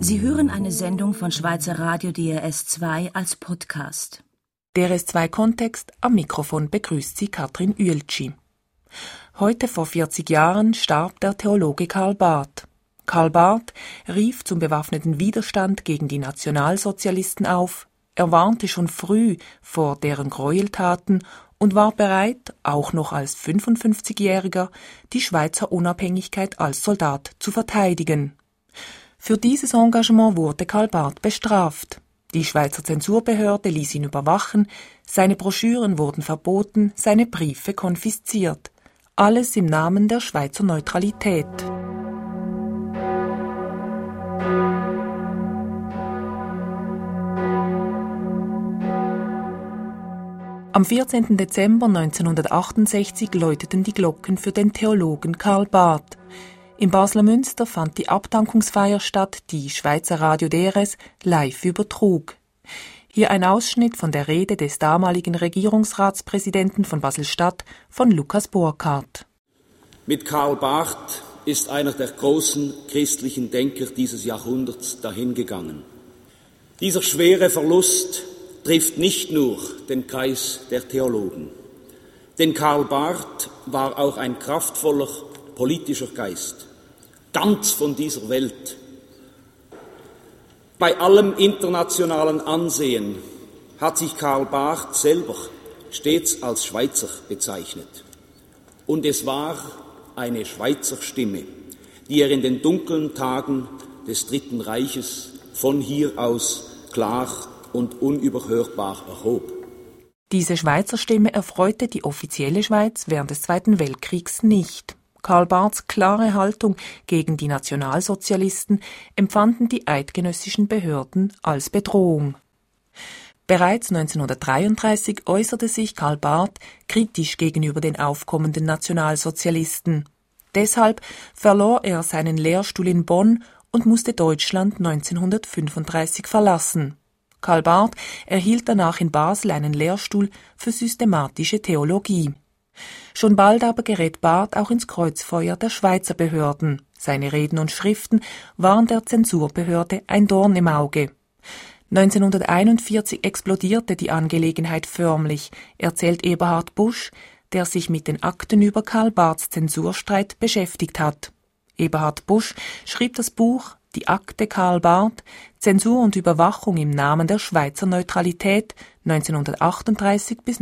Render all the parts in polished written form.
Sie hören eine Sendung von Schweizer Radio DRS2 als Podcast. DRS2 Kontext, am Mikrofon begrüßt Sie Katrin Ueltschi. Heute vor 40 Jahren starb der Theologe Karl Barth. Karl Barth rief zum bewaffneten Widerstand gegen die Nationalsozialisten auf, er warnte schon früh vor deren Gräueltaten und war bereit, auch noch als 55-Jähriger, die Schweizer Unabhängigkeit als Soldat zu verteidigen. Für dieses Engagement wurde Karl Barth bestraft. Die Schweizer Zensurbehörde ließ ihn überwachen, seine Broschüren wurden verboten, seine Briefe konfisziert. Alles im Namen der Schweizer Neutralität. Am 14. Dezember 1968 läuteten die Glocken für den Theologen Karl Barth. Im Basler Münster fand die Abdankungsfeier statt, die Schweizer Radio DRS live übertrug. Hier ein Ausschnitt von der Rede des damaligen Regierungsratspräsidenten von Basel-Stadt, von Lukas Burkhardt. Mit Karl Barth ist einer der großen christlichen Denker dieses Jahrhunderts dahingegangen. Dieser schwere Verlust trifft nicht nur den Kreis der Theologen. Denn Karl Barth war auch ein kraftvoller politischer Geist, ganz von dieser Welt. Bei allem internationalen Ansehen hat sich Karl Barth selber stets als Schweizer bezeichnet. Und es war eine Schweizer Stimme, die er in den dunklen Tagen des Dritten Reiches von hier aus klar und unüberhörbar erhob. Diese Schweizer Stimme erfreute die offizielle Schweiz während des Zweiten Weltkriegs nicht. Karl Barths klare Haltung gegen die Nationalsozialisten empfanden die eidgenössischen Behörden als Bedrohung. Bereits 1933 äußerte sich Karl Barth kritisch gegenüber den aufkommenden Nationalsozialisten. Deshalb verlor er seinen Lehrstuhl in Bonn und musste Deutschland 1935 verlassen. Karl Barth erhielt danach in Basel einen Lehrstuhl für systematische Theologie. Schon bald aber gerät Barth auch ins Kreuzfeuer der Schweizer Behörden. Seine Reden und Schriften waren der Zensurbehörde ein Dorn im Auge. 1941 explodierte die Angelegenheit förmlich, erzählt Eberhard Busch, der sich mit den Akten über Karl Barths Zensurstreit beschäftigt hat. Eberhard Busch schrieb das Buch Die Akte Karl Barth, Zensur und Überwachung im Namen der Schweizer Neutralität 1938 bis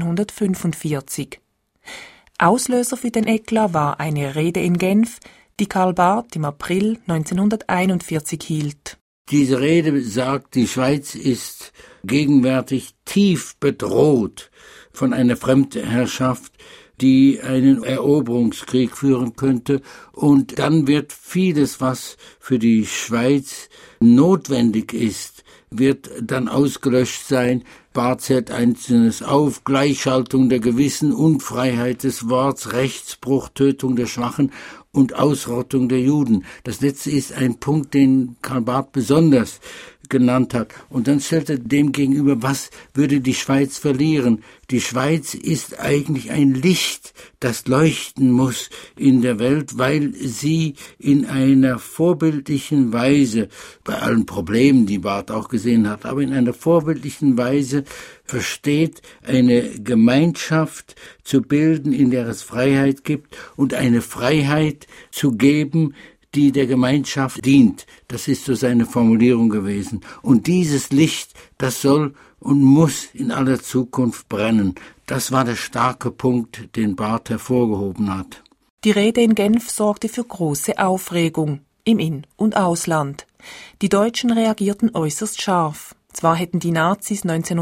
1945. Auslöser für den Eklat war eine Rede in Genf, die Karl Barth im April 1941 hielt. Diese Rede sagt, die Schweiz ist gegenwärtig tief bedroht von einer Fremdherrschaft, die einen Eroberungskrieg führen könnte. Und dann wird vieles, was für die Schweiz notwendig ist, wird dann ausgelöscht sein. Barth zählt Einzelnes auf: Gleichschaltung der Gewissen, Unfreiheit des Worts, Rechtsbruch, Tötung der Schwachen und Ausrottung der Juden. Das letzte ist ein Punkt, den Karl Barth besonders genannt hat. Und dann stellt er dem gegenüber, was würde die Schweiz verlieren? Die Schweiz ist eigentlich ein Licht, das leuchten muss in der Welt, weil sie in einer vorbildlichen Weise, bei allen Problemen, die Barth auch gesehen hat, aber in einer vorbildlichen Weise versteht, eine Gemeinschaft zu bilden, in der es Freiheit gibt und eine Freiheit zu geben, die der Gemeinschaft dient. Das ist so seine Formulierung gewesen. Und dieses Licht, das soll und muss in aller Zukunft brennen. Das war der starke Punkt, den Barth hervorgehoben hat. Die Rede in Genf sorgte für große Aufregung im In- und Ausland. Die Deutschen reagierten äußerst scharf. Zwar hätten die Nazis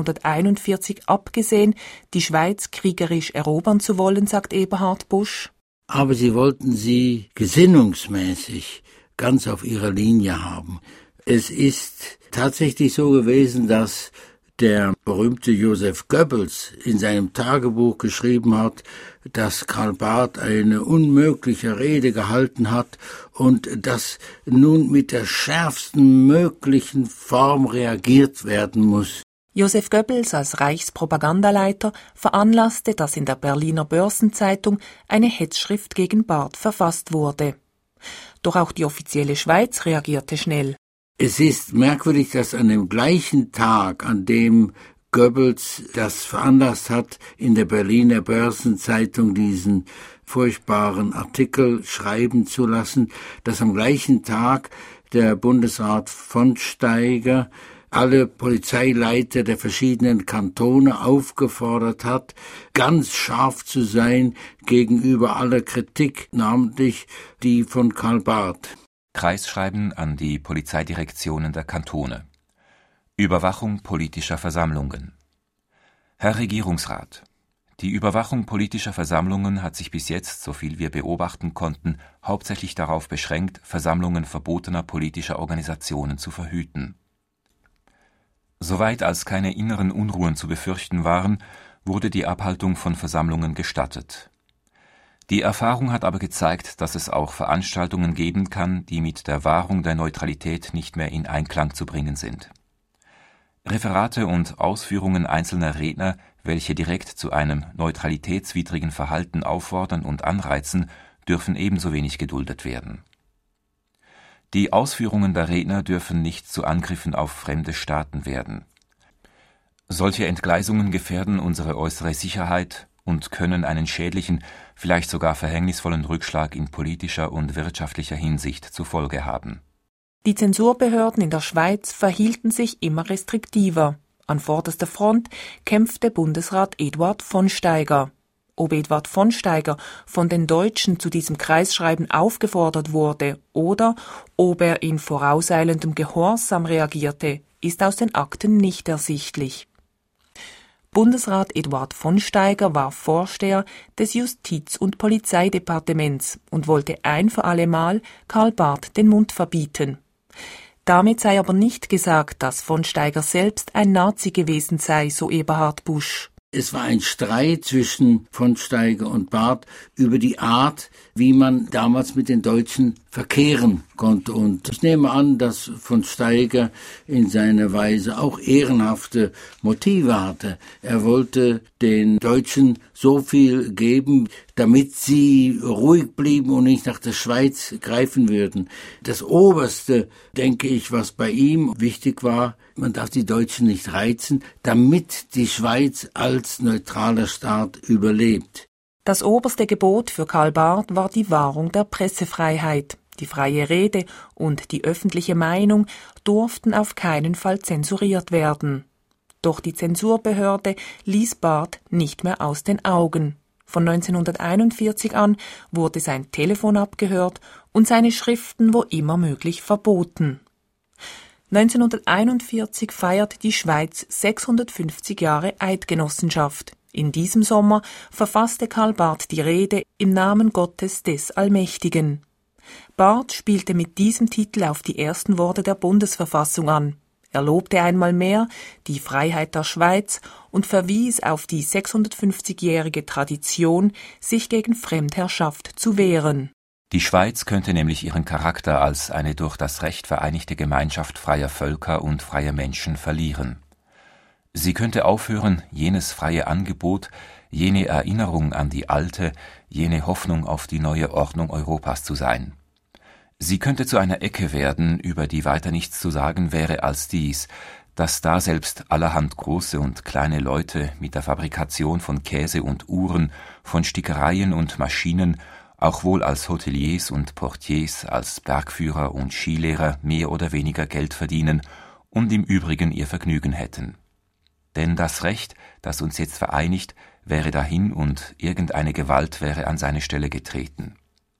1941 abgesehen, die Schweiz kriegerisch erobern zu wollen, sagt Eberhard Busch. Aber sie wollten sie gesinnungsmäßig ganz auf ihrer Linie haben. Es ist tatsächlich so gewesen, dass der berühmte Joseph Goebbels in seinem Tagebuch geschrieben hat, dass Karl Barth eine unmögliche Rede gehalten hat und dass nun mit der schärfsten möglichen Form reagiert werden muss. Joseph Goebbels als Reichspropagandaleiter veranlasste, dass in der Berliner Börsenzeitung eine Hetzschrift gegen Barth verfasst wurde. Doch auch die offizielle Schweiz reagierte schnell. Es ist merkwürdig, dass an dem gleichen Tag, an dem Goebbels das veranlasst hat, in der Berliner Börsenzeitung diesen furchtbaren Artikel schreiben zu lassen, dass am gleichen Tag der Bundesrat von Steiger alle Polizeileiter der verschiedenen Kantone aufgefordert hat, ganz scharf zu sein gegenüber aller Kritik, namentlich die von Karl Barth. Kreisschreiben an die Polizeidirektionen der Kantone. Überwachung politischer Versammlungen. Herr Regierungsrat, die Überwachung politischer Versammlungen hat sich bis jetzt, soviel wir beobachten konnten, hauptsächlich darauf beschränkt, Versammlungen verbotener politischer Organisationen zu verhüten. Soweit als keine inneren Unruhen zu befürchten waren, wurde die Abhaltung von Versammlungen gestattet. Die Erfahrung hat aber gezeigt, dass es auch Veranstaltungen geben kann, die mit der Wahrung der Neutralität nicht mehr in Einklang zu bringen sind. Referate und Ausführungen einzelner Redner, welche direkt zu einem neutralitätswidrigen Verhalten auffordern und anreizen, dürfen ebenso wenig geduldet werden. Die Ausführungen der Redner dürfen nicht zu Angriffen auf fremde Staaten werden. Solche Entgleisungen gefährden unsere äußere Sicherheit und können einen schädlichen, vielleicht sogar verhängnisvollen Rückschlag in politischer und wirtschaftlicher Hinsicht zur Folge haben. Die Zensurbehörden in der Schweiz verhielten sich immer restriktiver. An vorderster Front kämpfte Bundesrat Eduard von Steiger. Ob Eduard von Steiger von den Deutschen zu diesem Kreisschreiben aufgefordert wurde oder ob er in vorauseilendem Gehorsam reagierte, ist aus den Akten nicht ersichtlich. Bundesrat Eduard von Steiger war Vorsteher des Justiz- und Polizeidepartements und wollte ein für allemal Karl Barth den Mund verbieten. Damit sei aber nicht gesagt, dass von Steiger selbst ein Nazi gewesen sei, so Eberhard Busch. Es war ein Streit zwischen von Steiger und Barth über die Art, wie man damals mit den Deutschen verkehren konnte. Und ich nehme an, dass von Steiger in seiner Weise auch ehrenhafte Motive hatte. Er wollte den Deutschen so viel geben, damit sie ruhig blieben und nicht nach der Schweiz greifen würden. Das Oberste, denke ich, was bei ihm wichtig war, man darf die Deutschen nicht reizen, damit die Schweiz als neutraler Staat überlebt. Das oberste Gebot für Karl Barth war die Wahrung der Pressefreiheit. Die freie Rede und die öffentliche Meinung durften auf keinen Fall zensuriert werden. Doch die Zensurbehörde ließ Barth nicht mehr aus den Augen. Von 1941 an wurde sein Telefon abgehört und seine Schriften wo immer möglich verboten. 1941 feiert die Schweiz 650 Jahre Eidgenossenschaft. In diesem Sommer verfasste Karl Barth die Rede im Namen Gottes des Allmächtigen. Barth spielte mit diesem Titel auf die ersten Worte der Bundesverfassung an. Er lobte einmal mehr die Freiheit der Schweiz und verwies auf die 650-jährige Tradition, sich gegen Fremdherrschaft zu wehren. Die Schweiz könnte nämlich ihren Charakter als eine durch das Recht vereinigte Gemeinschaft freier Völker und freier Menschen verlieren. Sie könnte aufhören, jenes freie Angebot, jene Erinnerung an die alte, jene Hoffnung auf die neue Ordnung Europas zu sein. Sie könnte zu einer Ecke werden, über die weiter nichts zu sagen wäre als dies, dass da selbst allerhand große und kleine Leute mit der Fabrikation von Käse und Uhren, von Stickereien und Maschinen, auch wohl als Hoteliers und Portiers, als Bergführer und Skilehrer mehr oder weniger Geld verdienen und im Übrigen ihr Vergnügen hätten. Denn das Recht, das uns jetzt vereinigt, wäre dahin und irgendeine Gewalt wäre an seine Stelle getreten.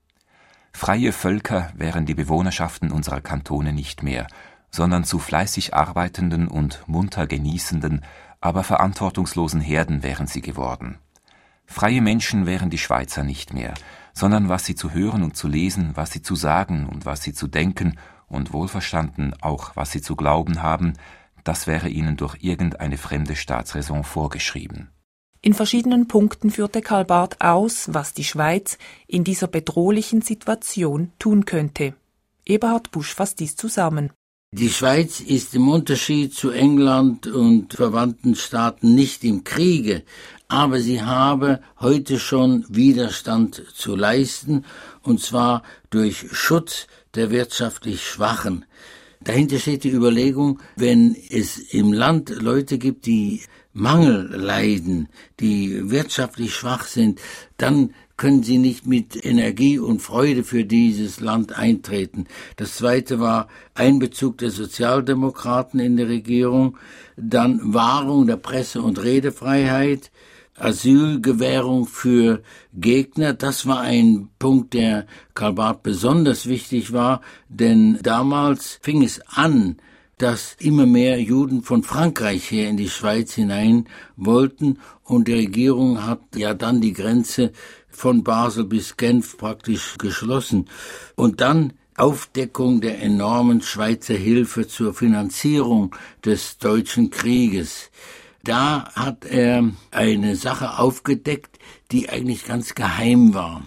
Freie Völker wären die Bewohnerschaften unserer Kantone nicht mehr, sondern zu fleißig arbeitenden und munter genießenden, aber verantwortungslosen Herden wären sie geworden. Freie Menschen wären die Schweizer nicht mehr, sondern was sie zu hören und zu lesen, was sie zu sagen und was sie zu denken und wohlverstanden auch was sie zu glauben haben, das wäre ihnen durch irgendeine fremde Staatsräson vorgeschrieben. In verschiedenen Punkten führte Karl Barth aus, was die Schweiz in dieser bedrohlichen Situation tun könnte. Eberhard Busch fasst dies zusammen. Die Schweiz ist im Unterschied zu England und verwandten Staaten nicht im Kriege, aber sie habe heute schon Widerstand zu leisten, und zwar durch Schutz der wirtschaftlich Schwachen. Dahinter steht die Überlegung, wenn es im Land Leute gibt, die Mangel leiden, die wirtschaftlich schwach sind, dann können sie nicht mit Energie und Freude für dieses Land eintreten. Das zweite war Einbezug der Sozialdemokraten in der Regierung, dann Wahrung der Presse- und Redefreiheit, Asylgewährung für Gegner. Das war ein Punkt, der Karl Barth besonders wichtig war, denn damals fing es an, dass immer mehr Juden von Frankreich her in die Schweiz hinein wollten und die Regierung hat ja dann die Grenze von Basel bis Genf praktisch geschlossen. Und dann Aufdeckung der enormen Schweizer Hilfe zur Finanzierung des Deutschen Krieges. Da hat er eine Sache aufgedeckt, die eigentlich ganz geheim war.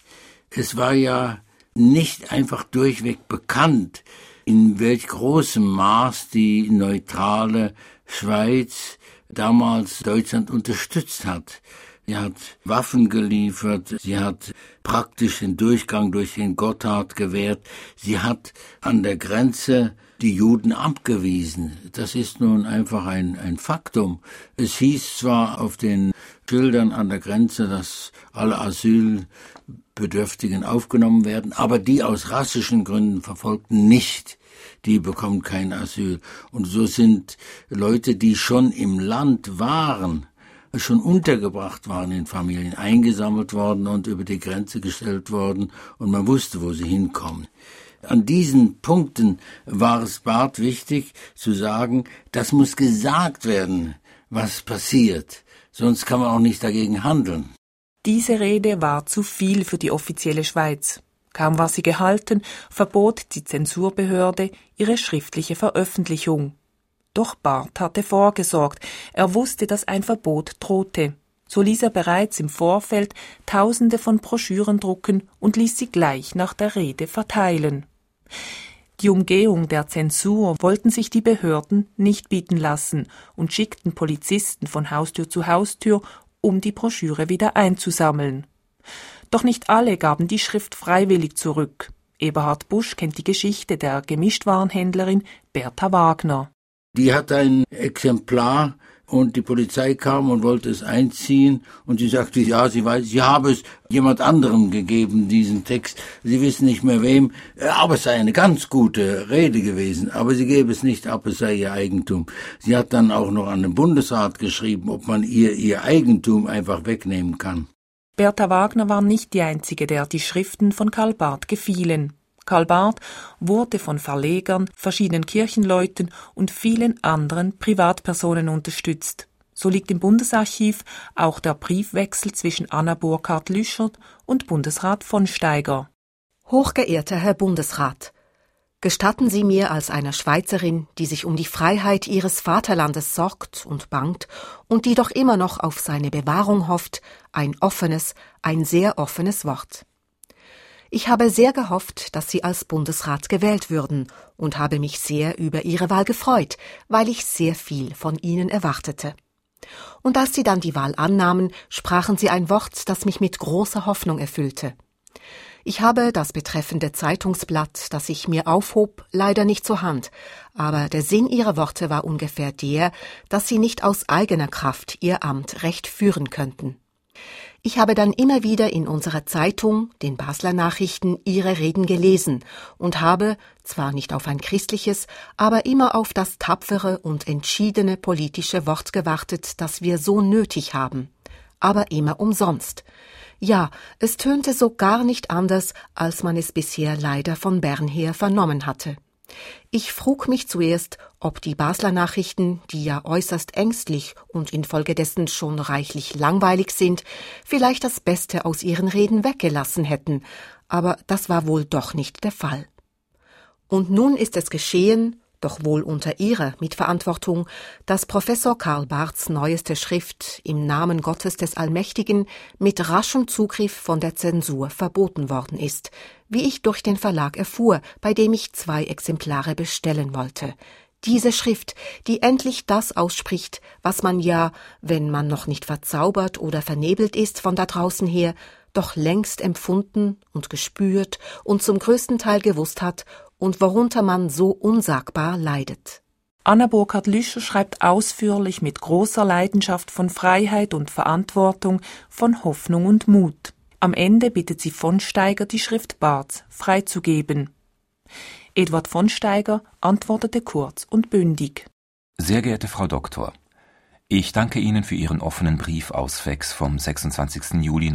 Es war ja nicht einfach durchweg bekannt, in welch großem Maß die neutrale Schweiz damals Deutschland unterstützt hat. Sie hat Waffen geliefert, sie hat praktisch den Durchgang durch den Gotthard gewährt, sie hat an der Grenze die Juden abgewiesen. Das ist nun einfach ein Faktum. Es hieß zwar auf den Schildern an der Grenze, dass alle Asylbedürftigen aufgenommen werden, aber die aus rassischen Gründen Verfolgten nicht. Die bekommen kein Asyl. Und so sind Leute, die schon im Land waren, schon untergebracht waren in Familien, eingesammelt worden und über die Grenze gestellt worden und man wusste, wo sie hinkommen. An diesen Punkten war es Barth wichtig zu sagen, das muss gesagt werden, was passiert, sonst kann man auch nicht dagegen handeln. Diese Rede war zu viel für die offizielle Schweiz. Kaum war sie gehalten, verbot die Zensurbehörde ihre schriftliche Veröffentlichung. Doch Barth hatte vorgesorgt, er wusste, dass ein Verbot drohte. So ließ er bereits im Vorfeld Tausende von Broschüren drucken und ließ sie gleich nach der Rede verteilen. Die Umgehung der Zensur wollten sich die Behörden nicht bieten lassen und schickten Polizisten von Haustür zu Haustür, um die Broschüre wieder einzusammeln. Doch nicht alle gaben die Schrift freiwillig zurück. Eberhard Busch kennt die Geschichte der Gemischtwarenhändlerin Bertha Wagner. Die hat ein Exemplar und die Polizei kam und wollte es einziehen und sie sagte, ja, sie weiß, sie habe es jemand anderem gegeben, diesen Text. Sie wissen nicht mehr wem, aber es sei eine ganz gute Rede gewesen, aber sie gebe es nicht ab, es sei ihr Eigentum. Sie hat dann auch noch an den Bundesrat geschrieben, ob man ihr Eigentum einfach wegnehmen kann. Bertha Wagner war nicht die einzige, der die Schriften von Karl Barth gefielen. Karl Barth wurde von Verlegern, verschiedenen Kirchenleuten und vielen anderen Privatpersonen unterstützt. So liegt im Bundesarchiv auch der Briefwechsel zwischen Anna Burkhardt-Lüschert und Bundesrat von Steiger. Hochgeehrter Herr Bundesrat, gestatten Sie mir als einer Schweizerin, die sich um die Freiheit ihres Vaterlandes sorgt und bangt und die doch immer noch auf seine Bewahrung hofft, ein sehr offenes Wort. Ich habe sehr gehofft, dass Sie als Bundesrat gewählt würden und habe mich sehr über Ihre Wahl gefreut, weil ich sehr viel von Ihnen erwartete. Und als Sie dann die Wahl annahmen, sprachen Sie ein Wort, das mich mit großer Hoffnung erfüllte. Ich habe das betreffende Zeitungsblatt, das ich mir aufhob, leider nicht zur Hand, aber der Sinn Ihrer Worte war ungefähr der, dass Sie nicht aus eigener Kraft Ihr Amt recht führen könnten. Ich habe dann immer wieder in unserer Zeitung, den Basler Nachrichten, Ihre Reden gelesen und habe, zwar nicht auf ein christliches, aber immer auf das tapfere und entschiedene politische Wort gewartet, das wir so nötig haben. Aber immer umsonst. Ja, es tönte so gar nicht anders, als man es bisher leider von Bern her vernommen hatte. Ich frug mich zuerst, ob die Basler Nachrichten, die ja äußerst ängstlich und infolgedessen schon reichlich langweilig sind, vielleicht das Beste aus ihren Reden weggelassen hätten, aber das war wohl doch nicht der Fall. Und nun ist es geschehen, doch wohl unter ihrer Mitverantwortung, dass Professor Karl Barths neueste Schrift im Namen Gottes des Allmächtigen mit raschem Zugriff von der Zensur verboten worden ist, wie ich durch den Verlag erfuhr, bei dem ich 2 Exemplare bestellen wollte. Diese Schrift, die endlich das ausspricht, was man ja, wenn man noch nicht verzaubert oder vernebelt ist von da draußen her, doch längst empfunden und gespürt und zum größten Teil gewusst hat und worunter man so unsagbar leidet. Anna Burkhardt-Lüscher schreibt ausführlich mit großer Leidenschaft von Freiheit und Verantwortung, von Hoffnung und Mut. Am Ende bittet sie von Steiger, die Schrift Barths freizugeben. Eduard von Steiger antwortete kurz und bündig. Sehr geehrte Frau Doktor, ich danke Ihnen für Ihren offenen Brief aus Fex vom 26. Juli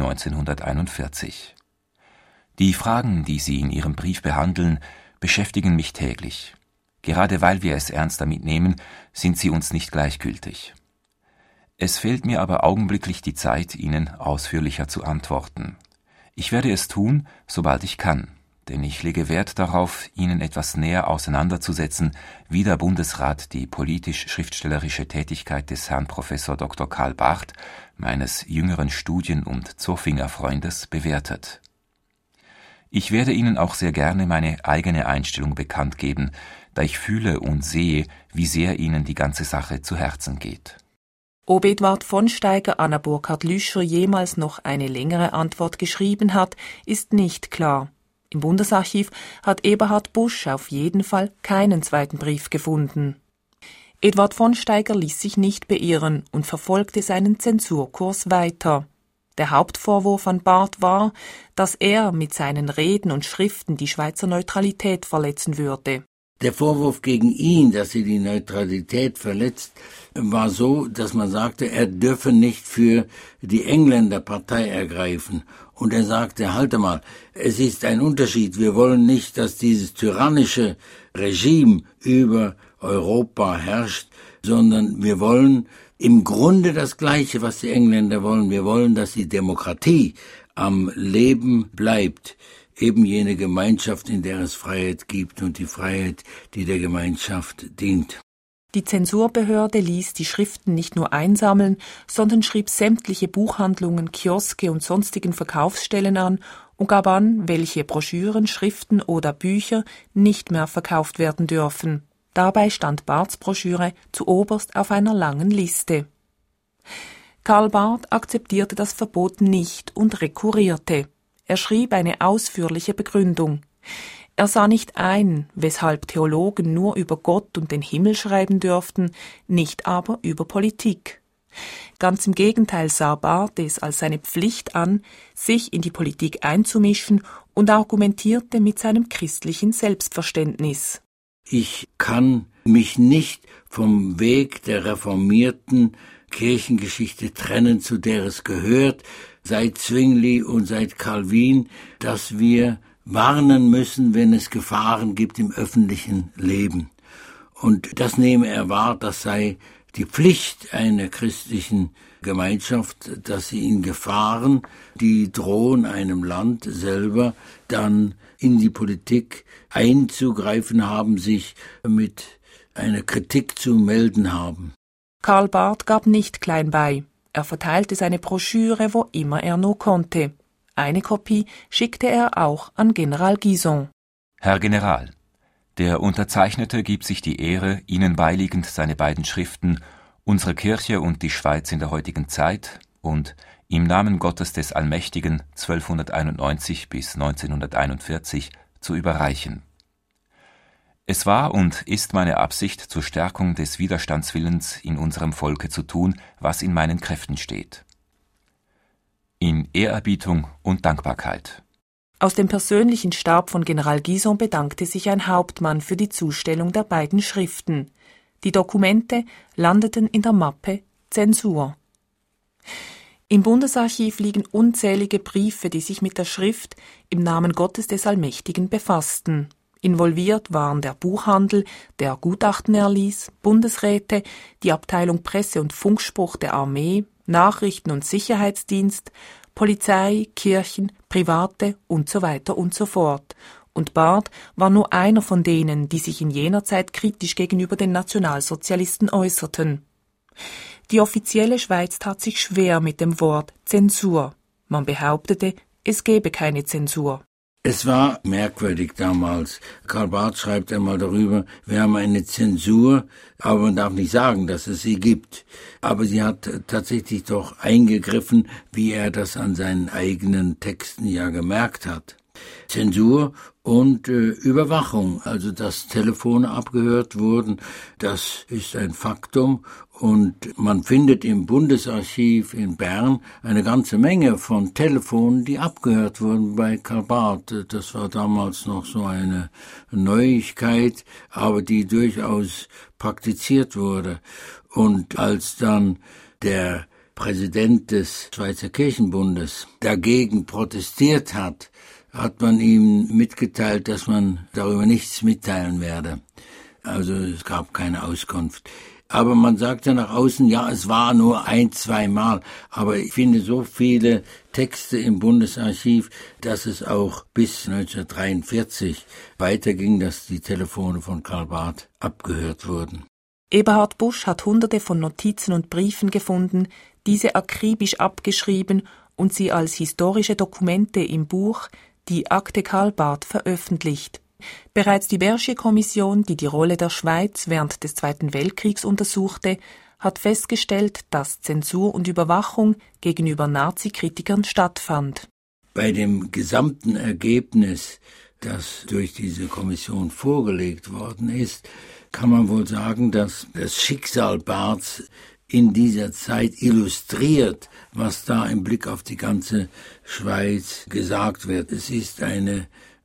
1941. Die Fragen, die Sie in Ihrem Brief behandeln, beschäftigen mich täglich. Gerade weil wir es ernst damit nehmen, sind sie uns nicht gleichgültig. Es fehlt mir aber augenblicklich die Zeit, Ihnen ausführlicher zu antworten. Ich werde es tun, sobald ich kann, denn ich lege Wert darauf, Ihnen etwas näher auseinanderzusetzen, wie der Bundesrat die politisch-schriftstellerische Tätigkeit des Herrn Professor Dr. Karl Barth, meines jüngeren Studien- und Zoffinger-Freundes, bewertet. Ich werde Ihnen auch sehr gerne meine eigene Einstellung bekannt geben, da ich fühle und sehe, wie sehr Ihnen die ganze Sache zu Herzen geht. Ob Eduard von Steiger Anna Burkhardt-Lüscher jemals noch eine längere Antwort geschrieben hat, ist nicht klar. Im Bundesarchiv hat Eberhard Busch auf jeden Fall keinen zweiten Brief gefunden. Eduard von Steiger ließ sich nicht beirren und verfolgte seinen Zensurkurs weiter. Der Hauptvorwurf an Barth war, dass er mit seinen Reden und Schriften die Schweizer Neutralität verletzen würde. Der Vorwurf gegen ihn, dass er die Neutralität verletzt, war so, dass man sagte, er dürfe nicht für die Engländer Partei ergreifen. Und er sagte, halte mal, es ist ein Unterschied. Wir wollen nicht, dass dieses tyrannische Regime über Europa herrscht, sondern wir wollen im Grunde das Gleiche, was die Engländer wollen. Wir wollen, dass die Demokratie am Leben bleibt. Eben jene Gemeinschaft, in der es Freiheit gibt und die Freiheit, die der Gemeinschaft dient. Die Zensurbehörde ließ die Schriften nicht nur einsammeln, sondern schrieb sämtliche Buchhandlungen, Kioske und sonstigen Verkaufsstellen an und gab an, welche Broschüren, Schriften oder Bücher nicht mehr verkauft werden dürfen. Dabei stand Barths Broschüre zuoberst auf einer langen Liste. Karl Barth akzeptierte das Verbot nicht und rekurrierte. Er schrieb eine ausführliche Begründung. Er sah nicht ein, weshalb Theologen nur über Gott und den Himmel schreiben dürften, nicht aber über Politik. Ganz im Gegenteil sah Barth es als seine Pflicht an, sich in die Politik einzumischen und argumentierte mit seinem christlichen Selbstverständnis. Ich kann mich nicht vom Weg der reformierten Kirchengeschichte trennen, zu der es gehört, seit Zwingli und seit Calvin, dass wir warnen müssen, wenn es Gefahren gibt im öffentlichen Leben. Und das nehme er wahr, das sei die Pflicht einer christlichen Gemeinschaft, dass sie in Gefahren, die drohen einem Land selber, dann in die Politik einzugreifen haben, sich mit einer Kritik zu melden haben. Karl Barth gab nicht klein bei. Er verteilte seine Broschüre, wo immer er nur konnte. Eine Kopie schickte er auch an General Guison. Herr General, der Unterzeichnete gibt sich die Ehre, Ihnen beiliegend seine beiden Schriften »Unsere Kirche und die Schweiz in der heutigen Zeit« und »Im Namen Gottes des Allmächtigen 1291 bis 1941« zu überreichen. Es war und ist meine Absicht, zur Stärkung des Widerstandswillens in unserem Volke zu tun, was in meinen Kräften steht. In Ehrerbietung und Dankbarkeit. Aus dem persönlichen Stab von General Guison bedankte sich ein Hauptmann für die Zustellung der beiden Schriften. Die Dokumente landeten in der Mappe Zensur. Im Bundesarchiv liegen unzählige Briefe, die sich mit der Schrift »Im Namen Gottes des Allmächtigen« befassten. Involviert waren der Buchhandel, der Gutachten erließ, Bundesräte, die Abteilung Presse- und Funkspruch der Armee, Nachrichten- und Sicherheitsdienst, Polizei, Kirchen, Private und so weiter und so fort. Und Barth war nur einer von denen, die sich in jener Zeit kritisch gegenüber den Nationalsozialisten äußerten. Die offizielle Schweiz tat sich schwer mit dem Wort Zensur. Man behauptete, es gebe keine Zensur. Es war merkwürdig damals. Karl Barth schreibt einmal darüber, wir haben eine Zensur, aber man darf nicht sagen, dass es sie gibt. Aber sie hat tatsächlich doch eingegriffen, wie er das an seinen eigenen Texten ja gemerkt hat. Zensur und Überwachung, also dass Telefone abgehört wurden, das ist ein Faktum. Und man findet im Bundesarchiv in Bern eine ganze Menge von Telefonen, die abgehört wurden bei Karl Barth. Das war damals noch so eine Neuigkeit, aber die durchaus praktiziert wurde. Und als dann der Präsident des Schweizer Kirchenbundes dagegen protestiert hat, hat man ihm mitgeteilt, dass man darüber nichts mitteilen werde. Also es gab keine Auskunft. Aber man sagte nach außen, ja, es war nur 1-2 Mal. Aber ich finde so viele Texte im Bundesarchiv, dass es auch bis 1943 weiterging, dass die Telefone von Karl Barth abgehört wurden. Eberhard Busch hat Hunderte von Notizen und Briefen gefunden, diese akribisch abgeschrieben und sie als historische Dokumente im Buch Die Akte Karl Barth veröffentlicht. Bereits die Bergier-Kommission, die die Rolle der Schweiz während des Zweiten Weltkriegs untersuchte, hat festgestellt, dass Zensur und Überwachung gegenüber Nazi-Kritikern stattfand. Bei dem gesamten Ergebnis, das durch diese Kommission vorgelegt worden ist, kann man wohl sagen, dass das Schicksal Barths in dieser Zeit illustriert, was da im Blick auf die ganze Schweiz gesagt wird. Es ist eine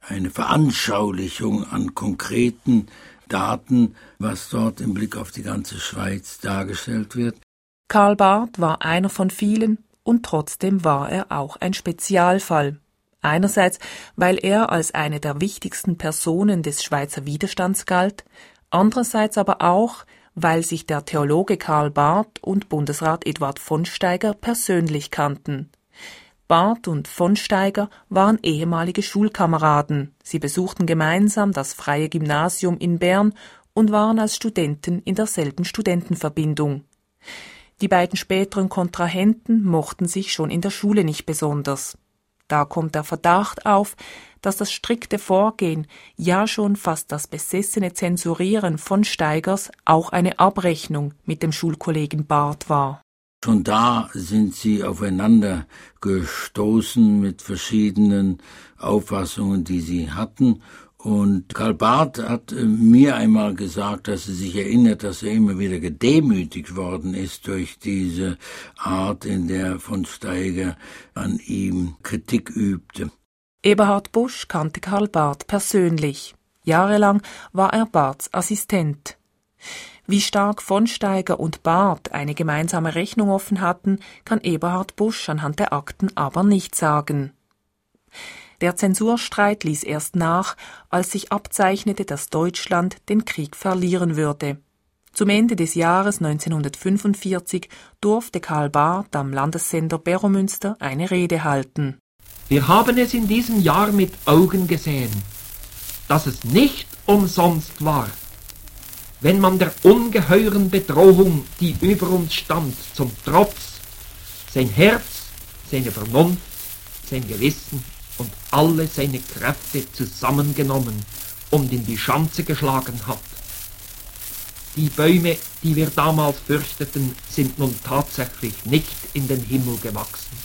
Veranschaulichung an konkreten Daten, was dort im Blick auf die ganze Schweiz dargestellt wird. Karl Barth war einer von vielen und trotzdem war er auch ein Spezialfall. Einerseits, weil er als eine der wichtigsten Personen des Schweizer Widerstands galt, andererseits aber auch, weil sich der Theologe Karl Barth und Bundesrat Eduard von Steiger persönlich kannten. Barth und von Steiger waren ehemalige Schulkameraden. Sie besuchten gemeinsam das Freie Gymnasium in Bern und waren als Studenten in derselben Studentenverbindung. Die beiden späteren Kontrahenten mochten sich schon in der Schule nicht besonders. Da kommt der Verdacht auf, dass das strikte Vorgehen, ja schon fast das besessene Zensurieren von Steigers auch eine Abrechnung mit dem Schulkollegen Barth war. Schon da sind sie aufeinander gestoßen mit verschiedenen Auffassungen, die sie hatten. Und Karl Barth hat mir einmal gesagt, dass er sich erinnert, dass er immer wieder gedemütigt worden ist durch diese Art, in der von Steiger an ihm Kritik übte. Eberhard Busch kannte Karl Barth persönlich. Jahrelang war er Barths Assistent. Wie stark von Steiger und Barth eine gemeinsame Rechnung offen hatten, kann Eberhard Busch anhand der Akten aber nicht sagen. Der Zensurstreit ließ erst nach, als sich abzeichnete, dass Deutschland den Krieg verlieren würde. Zum Ende des Jahres 1945 durfte Karl Barth am Landessender Beromünster eine Rede halten. Wir haben es in diesem Jahr mit Augen gesehen, dass es nicht umsonst war, wenn man der ungeheuren Bedrohung, die über uns stand, zum Trotz, sein Herz, seine Vernunft, sein Gewissen und alle seine Kräfte zusammengenommen und in die Schanze geschlagen hat. Die Bäume, die wir damals fürchteten, sind nun tatsächlich nicht in den Himmel gewachsen.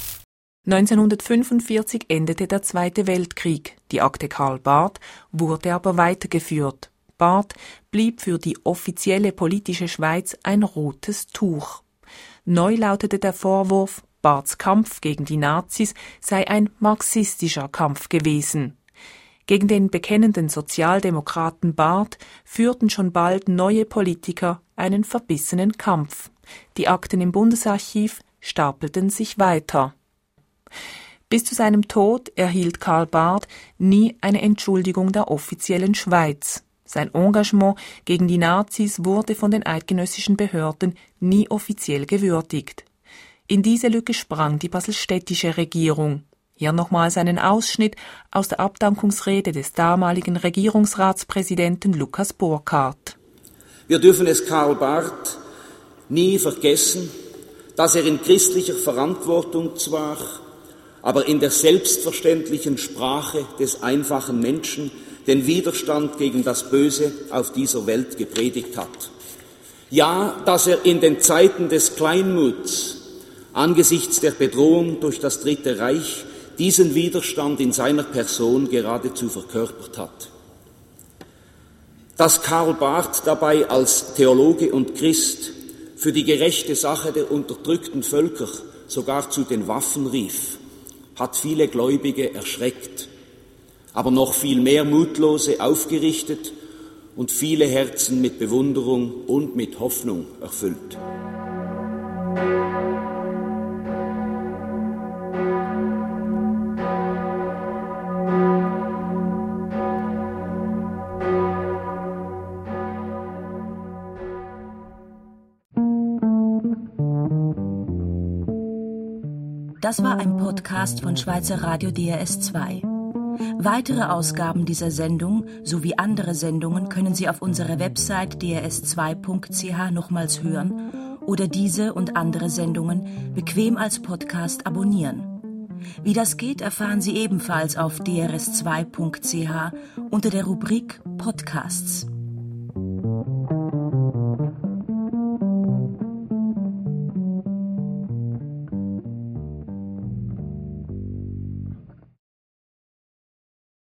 1945 endete der Zweite Weltkrieg. Die Akte Karl Barth wurde aber weitergeführt. Barth blieb für die offizielle politische Schweiz ein rotes Tuch. Neu lautete der Vorwurf, Barths Kampf gegen die Nazis sei ein marxistischer Kampf gewesen. Gegen den bekennenden Sozialdemokraten Barth führten schon bald neue Politiker einen verbissenen Kampf. Die Akten im Bundesarchiv stapelten sich weiter. Bis zu seinem Tod erhielt Karl Barth nie eine Entschuldigung der offiziellen Schweiz. Sein Engagement gegen die Nazis wurde von den eidgenössischen Behörden nie offiziell gewürdigt. In diese Lücke sprang die baselstädtische Regierung. Hier nochmals einen Ausschnitt aus der Abdankungsrede des damaligen Regierungsratspräsidenten Lukas Burkhardt. Wir dürfen es Karl Barth nie vergessen, dass er in christlicher Verantwortung zwar, aber in der selbstverständlichen Sprache des einfachen Menschen den Widerstand gegen das Böse auf dieser Welt gepredigt hat. Ja, dass er in den Zeiten des Kleinmuts angesichts der Bedrohung durch das Dritte Reich diesen Widerstand in seiner Person geradezu verkörpert hat. Dass Karl Barth dabei als Theologe und Christ für die gerechte Sache der unterdrückten Völker sogar zu den Waffen rief, hat viele Gläubige erschreckt, aber noch viel mehr Mutlose aufgerichtet und viele Herzen mit Bewunderung und mit Hoffnung erfüllt. Das war ein Podcast von Schweizer Radio DRS2. Weitere Ausgaben dieser Sendung sowie andere Sendungen können Sie auf unserer Website drs2.ch nochmals hören oder diese und andere Sendungen bequem als Podcast abonnieren. Wie das geht, erfahren Sie ebenfalls auf drs2.ch unter der Rubrik Podcasts.